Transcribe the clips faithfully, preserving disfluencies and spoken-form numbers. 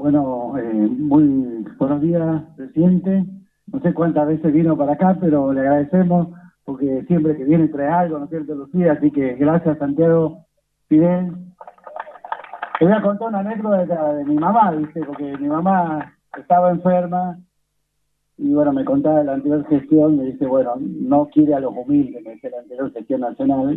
Bueno, eh, muy buenos días, presidente. No sé cuántas veces vino para acá, pero le agradecemos porque siempre que viene trae algo, ¿no es cierto, Lucía? Así que gracias, Santiago, Fidel. Te voy a contar una anécdota de mi mamá, ¿viste? Porque mi mamá estaba enferma y, bueno, me contaba de la anterior gestión, me dice, bueno, no quiere a los humildes, me dice la anterior gestión nacional.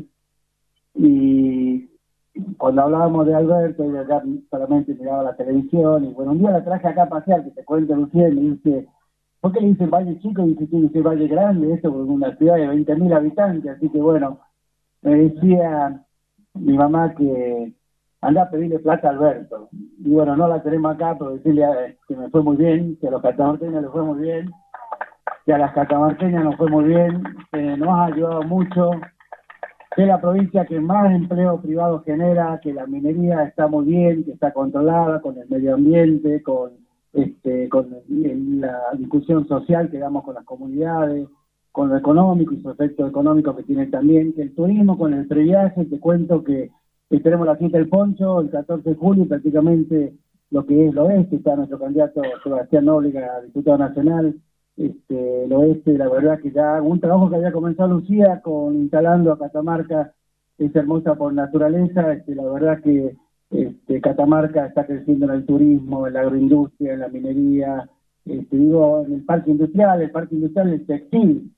Y cuando hablábamos de Alberto, ella ya solamente miraba la televisión, y bueno, un día la traje acá a pasear, que te cuento, Lucía, y me dice, ¿por qué le dicen Valle Chico? Y dice, dice Valle Grande, eso porque es una ciudad de veinte mil habitantes, así que bueno, me decía mi mamá que anda a pedirle plata a Alberto, y bueno, no la tenemos acá, pero decirle eh, que me fue muy bien, que a los catamarqueños les fue muy bien, que a las catamarqueñas nos fue muy bien, que nos ha ayudado mucho, que es la provincia que más empleo privado genera, que la minería está muy bien, que está controlada con el medio ambiente, con este, con el, la discusión social que damos con las comunidades, con lo económico y su efecto económico que tiene también, que el turismo con el previaje, te cuento que, que tenemos la fiesta del Poncho el catorce de julio, y prácticamente lo que es el oeste, está nuestro candidato Sebastián Nóbrega, diputado nacional, este, el oeste, la verdad que ya un trabajo que había comenzado Lucía con instalando a Catamarca, es hermosa por naturaleza, este, la verdad que este, Catamarca está creciendo en el turismo, en la agroindustria, en la minería, este, digo, en el parque industrial, el parque industrial, el textil.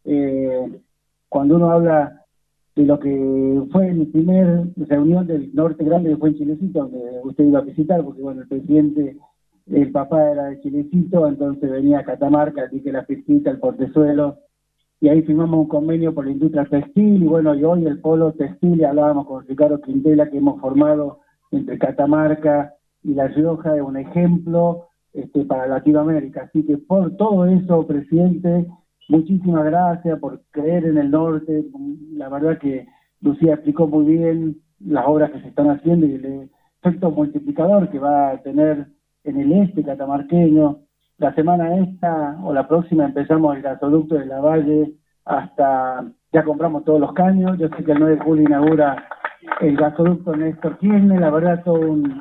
Eh, cuando uno habla de lo que fue mi primer reunión del Norte Grande, que fue en Chilecito, donde usted iba a visitar, porque bueno, el presidente, el papá era de Chilecito, entonces venía a Catamarca, así que la fiestita, el portezuelo, y ahí firmamos un convenio por la industria textil, y bueno, y hoy el polo textil, y hablábamos con Ricardo Quintela, que hemos formado entre Catamarca y La Rioja, es un ejemplo este, para Latinoamérica. Así que por todo eso, presidente, muchísimas gracias por creer en el norte. La verdad que Lucía explicó muy bien las obras que se están haciendo y el efecto multiplicador que va a tener en el este catamarqueño. La semana esta o la próxima empezamos el gasoducto de la Valle hasta, ya compramos todos los caños. Yo sé que el nueve de julio inaugura el gasoducto Néstor Kirchner, la verdad todo un,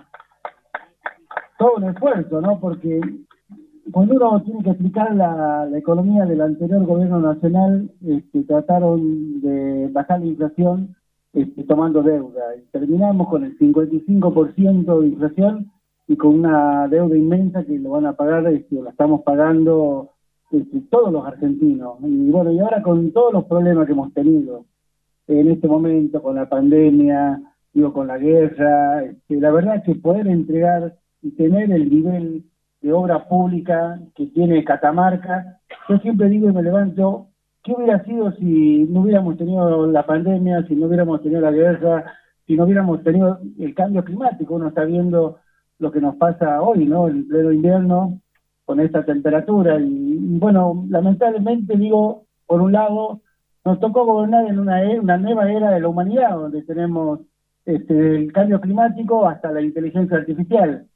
todo un esfuerzo, ¿no? Porque cuando uno tiene que explicar la, la economía del anterior gobierno nacional, este, trataron de bajar la inflación este, tomando deuda. Y terminamos con el cincuenta y cinco por ciento de inflación y con una deuda inmensa que lo van a pagar, este, la estamos pagando este, todos los argentinos. Y bueno, y ahora con todos los problemas que hemos tenido en este momento, con la pandemia, digo, con la guerra, este, la verdad es que poder entregar y tener el nivel de obra pública que tiene Catamarca, yo siempre digo y me levanto, ¿qué hubiera sido si no hubiéramos tenido la pandemia, si no hubiéramos tenido la guerra, si no hubiéramos tenido el cambio climático? Uno está viendo lo que nos pasa hoy, ¿no? En pleno invierno, con esta temperatura, y, y bueno, lamentablemente digo, por un lado, nos tocó gobernar en una, era, una nueva era de la humanidad, donde tenemos este, el cambio climático hasta la inteligencia artificial.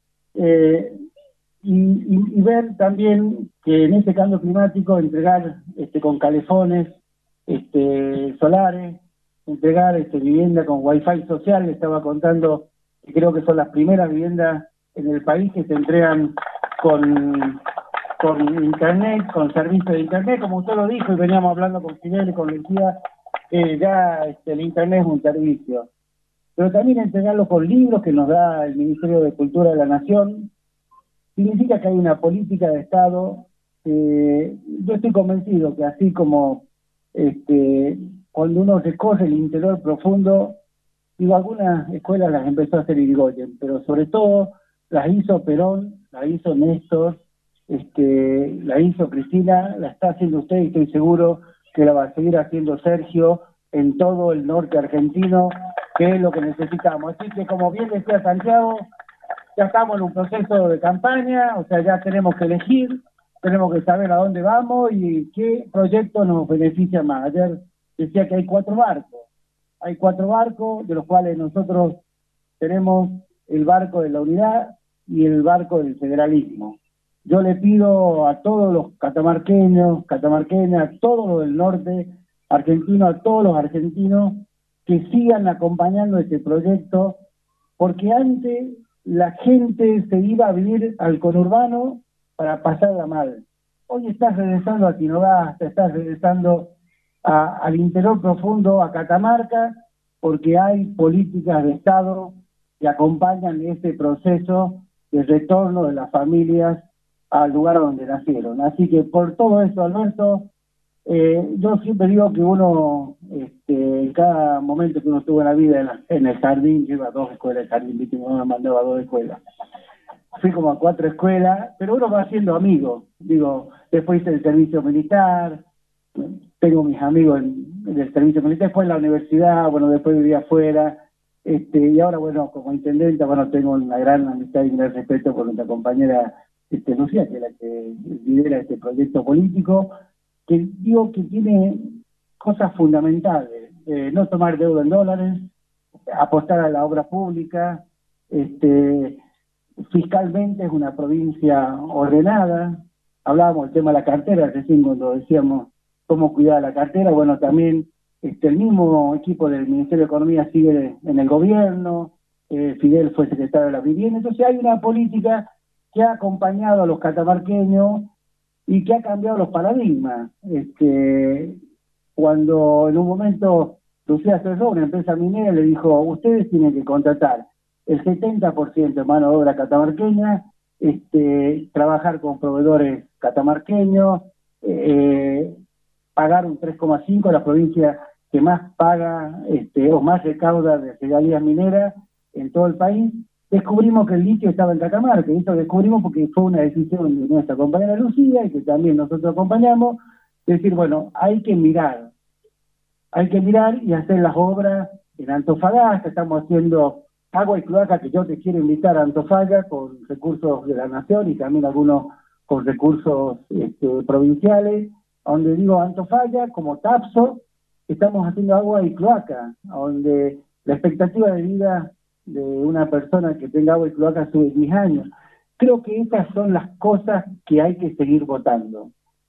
Eh, y, y, y ver también que en ese cambio climático entregar este, con calefones este, solares, entregar este, vivienda con wifi social. Le estaba contando que creo que son las primeras viviendas en el país que se entregan con, con internet, con servicio de internet, como usted lo dijo, y veníamos hablando con Fidel y con Lucía, eh, ya este, el internet es un servicio. Pero también entregarlo con libros que nos da el Ministerio de Cultura de la Nación. Significa que hay una política de Estado. Eh, yo estoy convencido que así como este, cuando uno recorre el interior profundo, digo, algunas escuelas las empezó a hacer Irigoyen, pero sobre todo las hizo Perón, las hizo Néstor, este, la hizo Cristina, la está haciendo usted y estoy seguro que la va a seguir haciendo Sergio en todo el norte argentino, que es lo que necesitamos. Así que, como bien decía Santiago, ya estamos en un proceso de campaña, o sea, ya tenemos que elegir, tenemos que saber a dónde vamos y qué proyecto nos beneficia más. Ayer decía que hay cuatro barcos, hay cuatro barcos, de los cuales nosotros tenemos el barco de la unidad y el barco del federalismo. Yo le pido a todos los catamarqueños, catamarqueñas, a todos los del norte argentino, a todos los argentinos, que sigan acompañando este proyecto, porque antes la gente se iba a vivir al conurbano para pasarla mal. Hoy estás regresando a Tinogasta, estás regresando a, al interior profundo, a Catamarca, porque hay políticas de Estado que acompañan este proceso de retorno de las familias al lugar donde nacieron. Así que por todo eso, Alberto, eh, yo siempre digo que uno, este, en cada momento que uno estuvo en la vida, en, la, en el jardín, yo iba a dos escuelas, el jardín, viste, mi mamá me mandaba a dos escuelas. Fui como a cuatro escuelas, pero uno va haciendo amigos. Digo, después hice el servicio militar, tengo mis amigos en, en el servicio militar, después en la universidad, bueno, después vivía afuera, este, y ahora, bueno, como intendenta, bueno, tengo una gran amistad y un gran respeto por nuestra compañera este, Lucía, que es la que lidera este proyecto político, que digo que tiene cosas fundamentales, eh, no tomar deuda en dólares, apostar a la obra pública, este, fiscalmente es una provincia ordenada. Hablábamos del tema de la cartera, recién cuando decíamos cómo cuidar la cartera, bueno, también este, el mismo equipo del Ministerio de Economía sigue en el gobierno, eh, Fidel fue secretario de la vivienda, entonces hay una política que ha acompañado a los catamarqueños y que ha cambiado los paradigmas. Este, cuando en un momento Lucía cerró una empresa minera, le dijo, ustedes tienen que contratar el setenta por ciento de mano de obra catamarqueña, este, trabajar con proveedores catamarqueños, eh, pagar un tres coma cinco, la provincia que más paga este, o más recauda de regalías mineras en todo el país. Descubrimos que el litio estaba en Catamarca, y eso descubrimos porque fue una decisión de nuestra compañera Lucía, y que también nosotros acompañamos, es decir, bueno, hay que mirar, hay que mirar y hacer las obras en Antofagasta. Estamos haciendo agua y cloaca, que yo te quiero invitar a Antofagasta con recursos de la nación y también algunos con recursos este, provinciales, donde digo Antofagasta como Tapso, estamos haciendo agua y cloaca, donde la expectativa de vida de una persona que tenga agua y cloaca sube diez años. Creo que estas son las cosas que hay que seguir votando.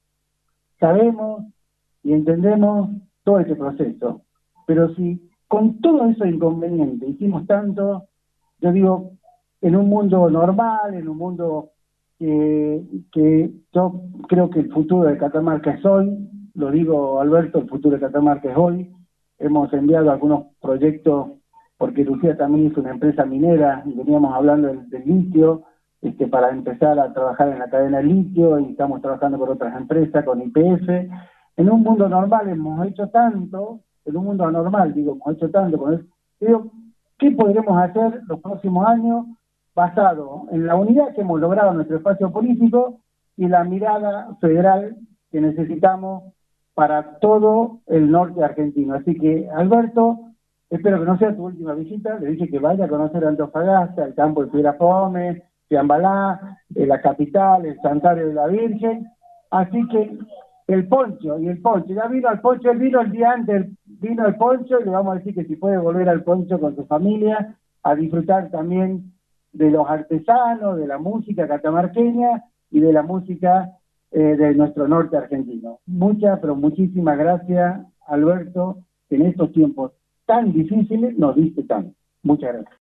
Sabemos y entendemos todo este proceso, pero si con todo eso inconveniente hicimos tanto, yo digo, en un mundo normal, en un mundo que, que yo creo que el futuro de Catamarca es hoy, lo digo Alberto, el futuro de Catamarca es hoy. Hemos enviado algunos proyectos, porque Lucía también hizo una empresa minera, y veníamos hablando del, del litio, este, para empezar a trabajar en la cadena de litio, y estamos trabajando con otras empresas, con Y P F. En un mundo normal hemos hecho tanto, en un mundo anormal, digo, hemos hecho tanto, con eso. Digo, ¿qué podremos hacer los próximos años basado en la unidad que hemos logrado en nuestro espacio político y la mirada federal que necesitamos para todo el norte argentino? Así que, Alberto, espero que no sea tu última visita. Le dije que vaya a conocer Antofagasta, el campo de Piedra Pómez, Fiambalá, eh, la capital, el Santuario de la Virgen. Así que el poncho, y el poncho, ya vino al poncho, él vino el día antes, vino el poncho, y le vamos a decir que si puede volver al poncho con su familia, a disfrutar también de los artesanos, de la música catamarqueña y de la música eh, de nuestro norte argentino. Muchas, pero muchísimas gracias, Alberto, que en estos tiempos tan difíciles nos diste tanto. Muchas gracias.